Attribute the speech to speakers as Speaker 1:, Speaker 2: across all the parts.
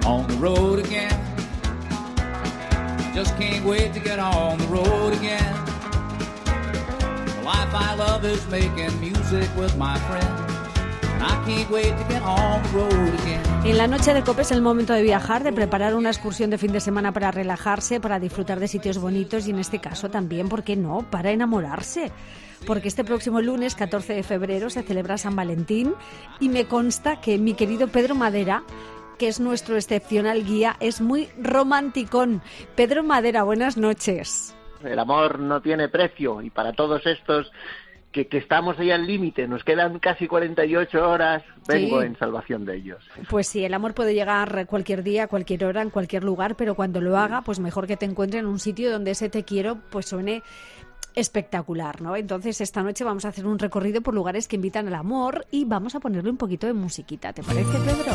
Speaker 1: on the road again. Just can't wait to get on the road again. The life I love is making music with my friends.
Speaker 2: En la noche de COPE es el momento de viajar, de preparar una excursión de fin de semana para relajarse, para disfrutar de sitios bonitos y en este caso también, ¿por qué no?, para enamorarse. Porque este próximo lunes, 14 de febrero, se celebra San Valentín y me consta que mi querido Pedro Madera, que es nuestro excepcional guía, es muy romanticón. Pedro Madera, buenas noches.
Speaker 3: El amor no tiene precio y para todos estos que estamos ahí al límite, nos quedan casi 48 horas, vengo en salvación de ellos.
Speaker 2: Pues sí, el amor puede llegar cualquier día, cualquier hora, en cualquier lugar, pero cuando lo haga, pues mejor que te encuentre en un sitio donde ese te quiero pues suene espectacular, ¿no? Entonces esta noche vamos a hacer un recorrido por lugares que invitan al amor y vamos a ponerle un poquito de musiquita, ¿te parece, Pedro?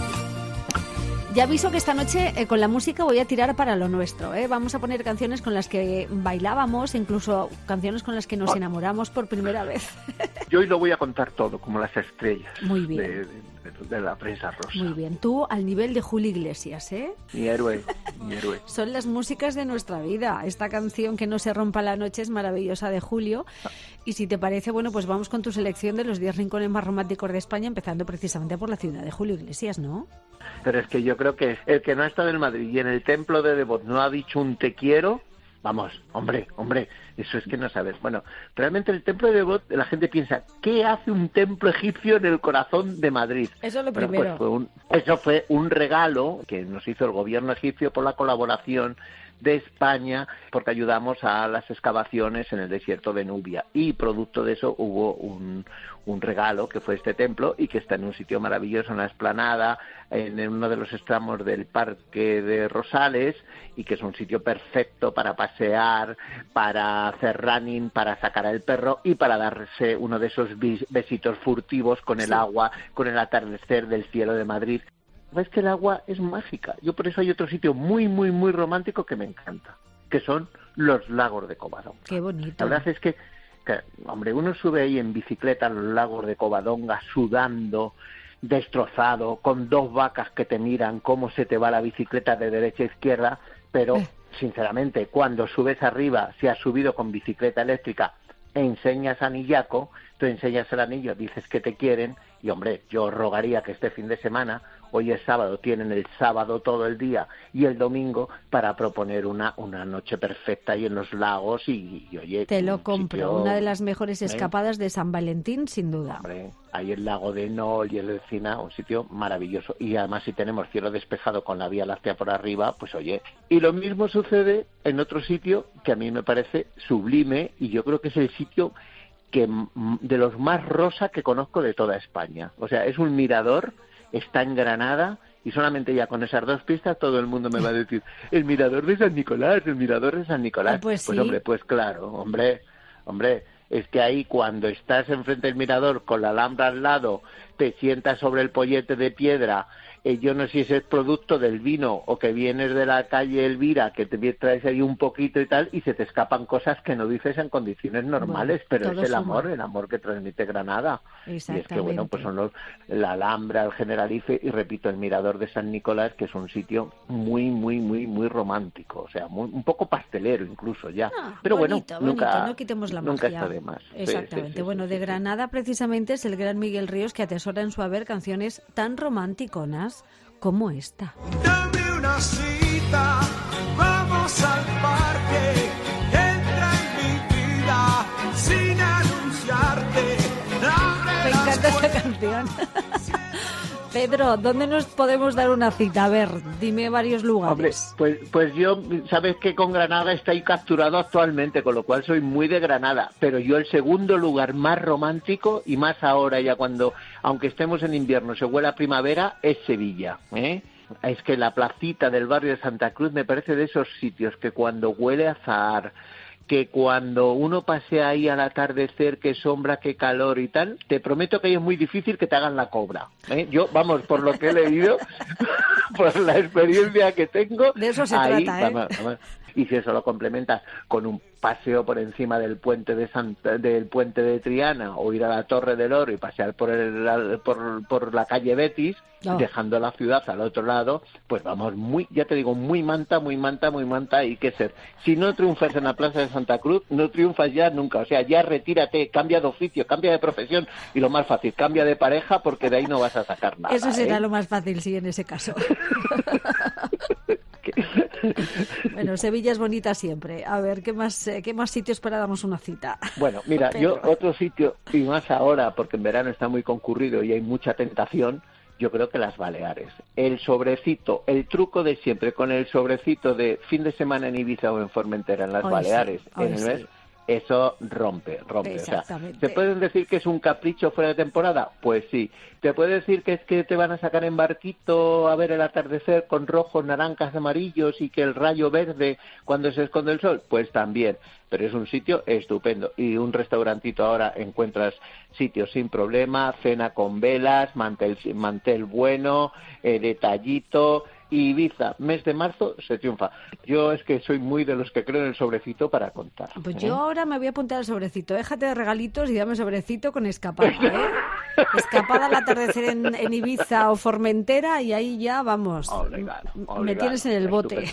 Speaker 2: Ya aviso que esta noche con la música voy a tirar para lo nuestro, ¿eh? Vamos a poner canciones con las que bailábamos, incluso canciones con las que nos enamoramos por primera vez.
Speaker 3: Yo hoy lo voy a contar todo, como las estrellas.
Speaker 2: Muy bien.
Speaker 3: De la prensa rosa.
Speaker 2: Muy bien, tú al nivel de Julio Iglesias, ¿eh?
Speaker 3: Mi héroe, mi héroe.
Speaker 2: Son las músicas de nuestra vida. Esta canción Que no se rompa la noche es maravillosa de Julio. Y si te parece, bueno, pues vamos con tu selección de los 10 rincones más románticos de España, empezando precisamente por la ciudad de Julio Iglesias, ¿no?
Speaker 3: Pero es que yo creo que el que no ha estado en Madrid y en el templo de Devot no ha dicho un te quiero, vamos, hombre, eso es que no sabes. Bueno, realmente el templo de Devot, la gente piensa, ¿qué hace un templo egipcio en el corazón de Madrid?
Speaker 2: Eso es lo primero.
Speaker 3: Pues eso fue un regalo que nos hizo el gobierno egipcio por la colaboración de España, porque ayudamos a las excavaciones en el desierto de Nubia, y producto de eso hubo un regalo que fue este templo y que está en un sitio maravilloso, en la explanada, en uno de los extremos del Parque de Rosales, y que es un sitio perfecto para pasear, para hacer running, para sacar al perro y para darse uno de esos besitos furtivos con el agua, con el atardecer del cielo de Madrid. Es que el agua es mágica. Yo por eso hay otro sitio muy, muy, muy romántico que me encanta, que son los lagos de Covadonga.
Speaker 2: Qué bonito.
Speaker 3: La verdad es que, hombre, uno sube ahí en bicicleta a los lagos de Covadonga sudando, destrozado, con 2 vacas que te miran cómo se te va la bicicleta de derecha a izquierda, pero, sinceramente, cuando subes arriba, si has subido con bicicleta eléctrica, enseñas anillaco, tú enseñas el anillo, dices que te quieren, y hombre, yo rogaría que este fin de semana, hoy es sábado, tienen el sábado todo el día y el domingo para proponer una noche perfecta ahí en los lagos y oye...
Speaker 2: Te lo compro, una de las mejores escapadas de San Valentín, sin duda.
Speaker 3: Hombre, ahí el lago de Nol y el Encina, un sitio maravilloso. Y además si tenemos cielo despejado con la Vía Láctea por arriba, pues oye... Y lo mismo sucede en otro sitio que a mí me parece sublime y yo creo que es el sitio que de los más rosa que conozco de toda España. O sea, es un mirador, está en Granada, y solamente ya con esas 2 pistas todo el mundo me va a decir el mirador de San Nicolás, el mirador de San Nicolás.
Speaker 2: Pues sí.
Speaker 3: Hombre, pues claro, hombre, es que ahí cuando estás enfrente del mirador con la Alhambra al lado, te sientas sobre el pollete de piedra, yo no sé si ese es producto del vino o que vienes de la calle Elvira, que te traes ahí un poquito y tal, y se te escapan cosas que no dices en condiciones normales, pero es el amor que transmite Granada. Y es que, bueno, pues son la Alhambra, el Generalife y, repito, el Mirador de San Nicolás, que es un sitio muy, muy, muy, muy romántico, o sea, un poco pastelero incluso ya. Pero
Speaker 2: bonito,
Speaker 3: bueno, nunca,
Speaker 2: no quitemos la
Speaker 3: nunca
Speaker 2: magia.
Speaker 3: Está de más.
Speaker 2: Exactamente. Bueno, de Granada precisamente es el gran Miguel Ríos, que atesora en su haber canciones tan romanticonas como esta.
Speaker 4: Dame una cita, vamos al parque, entra en mi vida sin anunciarte.
Speaker 2: Me encanta esta canción. Pedro, ¿dónde nos podemos dar una cita? A ver, dime varios lugares.
Speaker 3: Hombre, pues yo, sabes que con Granada estoy capturado actualmente, con lo cual soy muy de Granada, pero yo el segundo lugar más romántico, y más ahora ya cuando, aunque estemos en invierno, se huele a primavera, es Sevilla, ¿eh? Es que la placita del barrio de Santa Cruz me parece de esos sitios que cuando huele a azahar, que cuando uno pasea ahí al atardecer, qué sombra, qué calor y tal, te prometo que ahí es muy difícil que te hagan la cobra, ¿eh? Yo, vamos, por lo que he leído, por la experiencia que tengo...
Speaker 2: De eso se
Speaker 3: ahí,
Speaker 2: trata, ¿eh?
Speaker 3: Vamos. Y si eso lo complementas con un paseo por encima del puente del puente de Triana, o ir a la Torre del Oro y pasear por la calle Betis, dejando la ciudad al otro lado, pues vamos, ya te digo, muy manta, hay que ser. Si no triunfas en la Plaza de Santa Cruz, no triunfas ya nunca. O sea, ya retírate, cambia de oficio, cambia de profesión, y lo más fácil, cambia de pareja, porque de ahí no vas a sacar nada.
Speaker 2: Eso será lo más fácil, sí, en ese caso. Bueno, Sevilla es bonita siempre. A ver, ¿qué más sitios para darnos una cita?
Speaker 3: Bueno, mira,
Speaker 2: Pedro.
Speaker 3: yo otro sitio, y más ahora, porque en verano está muy concurrido y hay mucha tentación, yo creo que las Baleares. El sobrecito, el truco de siempre, con el sobrecito de fin de semana en Ibiza o en Formentera, en las Baleares, en el mes, eso rompe. O sea, ¿te pueden decir que es un capricho fuera de temporada? Pues sí. ¿Te puede decir que es que te van a sacar en barquito a ver el atardecer con rojos, naranjas, amarillos y que el rayo verde cuando se esconde el sol? Pues también. Pero es un sitio estupendo. Y un restaurantito ahora encuentras sitios sin problema, cena con velas, mantel bueno, detallito. Ibiza, mes de marzo, se triunfa. Yo es que soy muy de los que creo en el sobrecito para contar.
Speaker 2: Pues yo ahora me voy a apuntar al sobrecito. Déjate de regalitos y dame sobrecito con escapada, ¿eh? Escapada al atardecer en Ibiza o Formentera, y ahí ya, vamos, me tienes en el bote.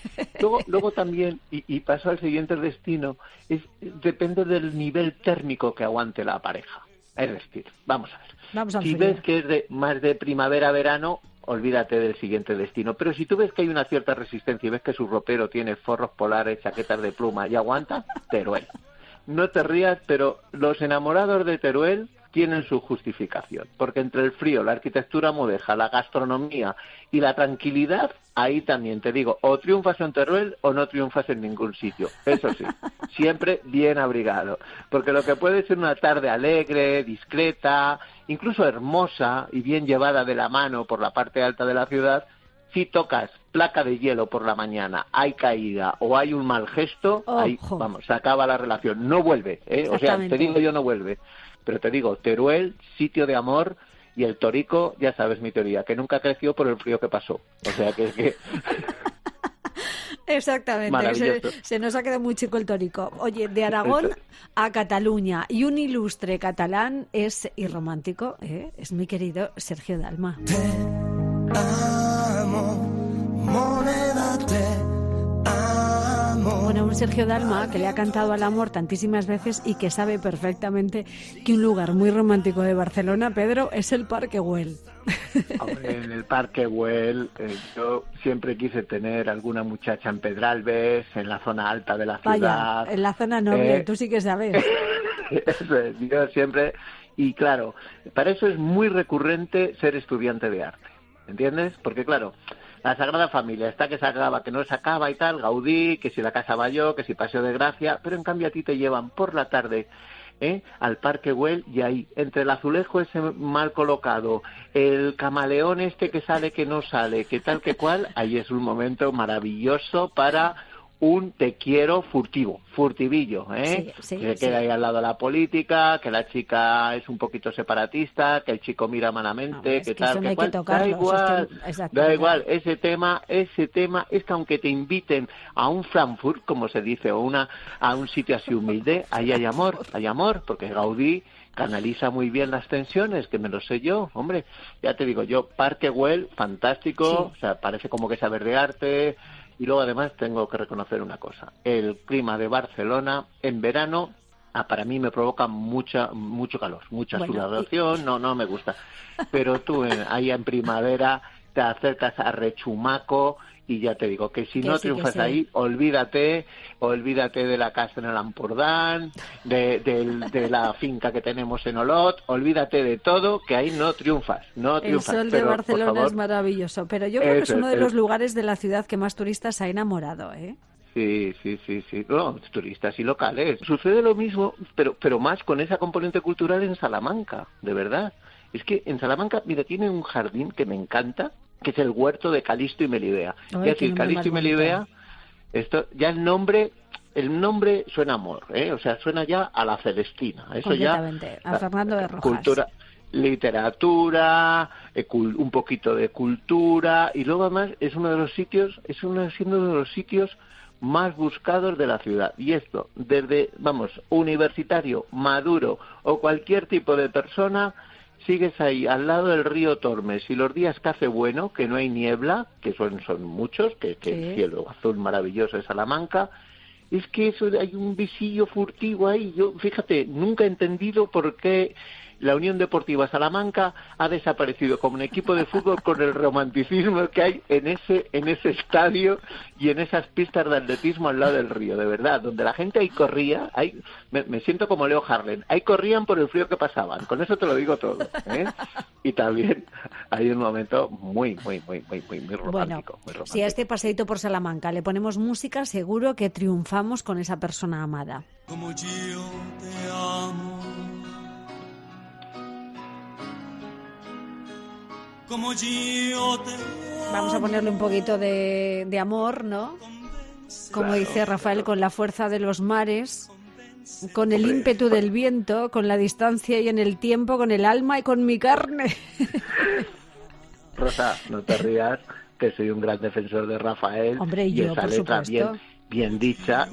Speaker 3: Luego también, y paso al siguiente destino, depende del nivel térmico que aguante la pareja. Es decir, vamos a ver. Si ves que es más de primavera-verano, olvídate del siguiente destino. Pero si tú ves que hay una cierta resistencia y ves que su ropero tiene forros polares, chaquetas de pluma y aguanta, Teruel. No te rías, pero los enamorados de Teruel tienen su justificación, porque entre el frío, la arquitectura mudéjar, la gastronomía y la tranquilidad, ahí también te digo, o triunfas en Teruel o no triunfas en ningún sitio. Eso sí, siempre bien abrigado, porque lo que puede ser una tarde alegre, discreta, incluso hermosa y bien llevada de la mano por la parte alta de la ciudad, si tocas placa de hielo por la mañana, hay caída o hay un mal gesto, ahí, vamos, se acaba la relación, no vuelve, O sea, te digo yo, no vuelve. Pero te digo, Teruel, sitio de amor, y el Torico, ya sabes mi teoría, que nunca creció por el frío que pasó. O sea, que...
Speaker 2: Exactamente, se nos ha quedado muy chico el Torico. Oye, de Aragón a Cataluña, y un ilustre catalán y romántico, es mi querido Sergio Dalma.
Speaker 4: Te amo, moneda, te amo.
Speaker 2: Bueno, un Sergio Dalma que le ha cantado al amor tantísimas veces y que sabe perfectamente que un lugar muy romántico de Barcelona, Pedro, es el Parque Güell.
Speaker 3: Hombre, en el Parque Güell yo siempre quise tener alguna muchacha en Pedralbes, en la zona alta de la ciudad.
Speaker 2: Vaya, en la zona noble, tú sí que sabes.
Speaker 3: Eso es, yo siempre, y claro, para eso es muy recurrente ser estudiante de arte, ¿entiendes? Porque claro, la Sagrada Familia está que se acaba, que no se acaba y tal, Gaudí, que si la Casa Batlló, que si Paseo de Gracia, pero en cambio a ti te llevan por la tarde al Parque Güell, y ahí, entre el azulejo ese mal colocado, el camaleón este que sale, que no sale, que tal que cual, ahí es un momento maravilloso para un te quiero furtivillo,
Speaker 2: Sí,
Speaker 3: que queda ahí al lado de la política, que la chica es un poquito separatista, que el chico mira malamente,
Speaker 2: no,
Speaker 3: que tal, que cual, da igual, ese tema es que aunque te inviten a un Frankfurt, como se dice, o a un sitio así humilde, ahí hay amor, porque Gaudí canaliza muy bien las tensiones, que me lo sé yo, hombre, ya te digo yo, Parque Güell, fantástico, o sea, parece como que saber de arte. Y luego además tengo que reconocer una cosa, el clima de Barcelona en verano para mí me provoca mucho calor, mucha sudoración, no me gusta, pero tú ahí en primavera te acercas a Rechumaco y ya te digo que si no triunfas ahí, olvídate de la casa en el Ampurdán, de la finca que tenemos en Olot, olvídate de todo, que ahí no triunfas.
Speaker 2: El sol de Barcelona es maravilloso, pero yo creo que es uno de los lugares de la ciudad que más turistas ha enamorado,
Speaker 3: Sí. No, turistas y locales. Sucede lo mismo, pero más con esa componente cultural en Salamanca, de verdad. Es que en Salamanca, mira, tiene un jardín que me encanta, que es el huerto de Calisto y Melibea. Es decir, Calisto y Melibea, esto ya el nombre suena a amor, o sea, suena ya a la Celestina. Eso ya
Speaker 2: a Fernando de Rojas.
Speaker 3: Cultura, literatura, un poquito de cultura, y luego además es siendo uno de los sitios más buscados de la ciudad. Y esto, desde, universitario, maduro o cualquier tipo de persona, sigues ahí, al lado del río Tormes, y los días que hace bueno, que no hay niebla, que son muchos, que el cielo azul maravilloso de Salamanca, es que eso, hay un visillo furtivo ahí. Yo, fíjate, nunca he entendido por qué la Unión Deportiva Salamanca ha desaparecido como un equipo de fútbol con el romanticismo que hay en ese estadio y en esas pistas de atletismo al lado del río, de verdad, donde la gente ahí corría, me siento como Leo Harlem, ahí corrían por el frío que pasaban, con eso te lo digo todo, ¿eh? Y también hay un momento muy romántico.
Speaker 2: Bueno,
Speaker 3: muy romántico.
Speaker 2: Si a este paseíto por Salamanca le ponemos música, seguro que triunfamos con esa persona amada.
Speaker 4: Como yo te amo, como yo te amo.
Speaker 2: Vamos a ponerle un poquito de amor, ¿no? Como dice Rafael, con la fuerza de los mares, con el ímpetu del viento, con la distancia y en el tiempo, con el alma y con mi carne.
Speaker 3: Rosa, no te rías, que soy un gran defensor de Rafael.
Speaker 2: Hombre,
Speaker 3: y
Speaker 2: yo,
Speaker 3: esa
Speaker 2: por
Speaker 3: letra
Speaker 2: supuesto.
Speaker 3: bien dicha.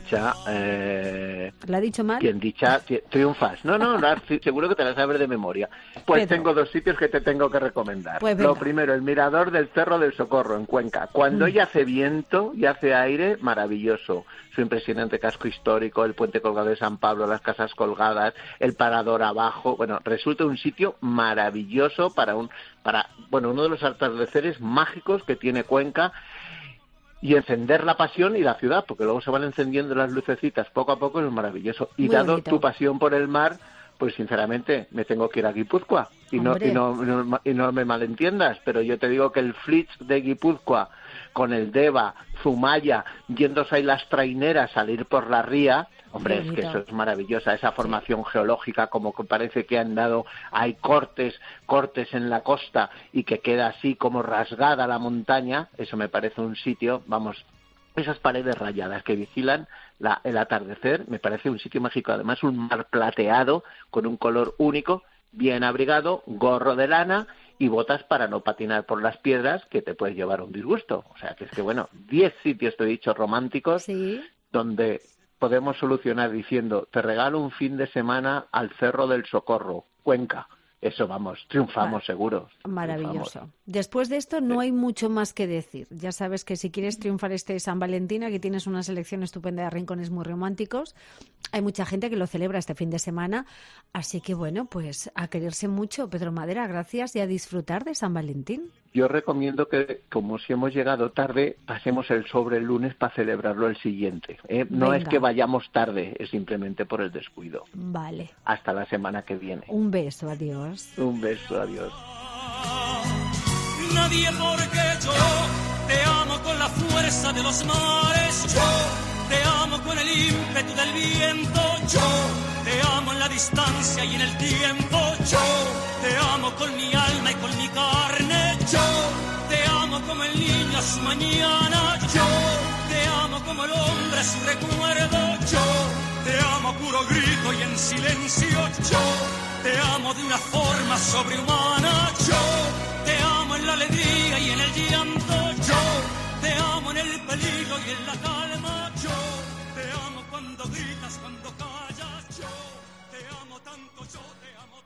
Speaker 2: ¿La ha dicho mal?
Speaker 3: Bien dicha, triunfas. No, seguro que te la sabes de memoria. Pues
Speaker 2: Pedro,
Speaker 3: tengo 2 sitios que te tengo que recomendar.
Speaker 2: Pues
Speaker 3: Lo
Speaker 2: venga.
Speaker 3: primero, el mirador del Cerro del Socorro, en Cuenca. Cuando ya hace viento y hace aire, maravilloso. Su impresionante casco histórico, el puente colgado de San Pablo, las casas colgadas, el parador abajo. Bueno, resulta un sitio maravilloso para uno de los atardeceres mágicos que tiene Cuenca. Y encender la pasión y la ciudad, porque luego se van encendiendo las lucecitas poco a poco, es maravilloso. Y
Speaker 2: Muy
Speaker 3: dado
Speaker 2: bonito.
Speaker 3: tu pasión por el mar, pues sinceramente me tengo que ir a Guipúzcoa. Y no me malentiendas, pero yo te digo que el Flitz de Guipúzcoa, con el Deva, Zumaya, yéndose ahí las traineras, salir por la ría, hombre, es que eso es maravillosa, esa formación geológica, como que parece que han dado, hay cortes en la costa y que queda así como rasgada la montaña, eso me parece un sitio, esas paredes rayadas que vigilan el atardecer, me parece un sitio mágico, además un mar plateado con un color único, bien abrigado, gorro de lana y botas para no patinar por las piedras, que te puedes llevar un disgusto. O sea, que es que, 10 sitios, te he dicho, románticos,
Speaker 2: Sí.
Speaker 3: donde podemos solucionar diciendo, te regalo un fin de semana al Cerro del Socorro, Cuenca. Eso, triunfamos seguro.
Speaker 2: Maravilloso.
Speaker 3: Triunfamos.
Speaker 2: Después de esto no hay mucho más que decir. Ya sabes que si quieres triunfar este San Valentín, aquí tienes una selección estupenda de rincones muy románticos. Hay mucha gente que lo celebra este fin de semana. Así que pues a quererse mucho, Pedro Madera, gracias, y a disfrutar de San Valentín.
Speaker 3: Yo recomiendo que, como si hemos llegado tarde, pasemos el sobre el lunes para celebrarlo el siguiente. No
Speaker 2: Venga.
Speaker 3: es que vayamos tarde, es simplemente por el descuido.
Speaker 2: Vale.
Speaker 3: Hasta la semana que viene.
Speaker 2: Un beso, adiós.
Speaker 3: Un beso, adiós.
Speaker 4: Nadie, porque yo te amo con la fuerza de los mares, yo te amo con el ímpetu del viento, yo te amo en la distancia y en el tiempo, yo te amo con mi alma y con mi carne, yo te amo como el niño a su mañana, yo te amo como el hombre a su recuerdo, yo te amo a puro grito y en silencio, yo te amo de una forma sobrehumana, yo te amo en la alegría y en el llanto, yo te amo en el peligro y en la calma, yo te amo cuando gritas, cuando callas, yo te amo tanto, yo te amo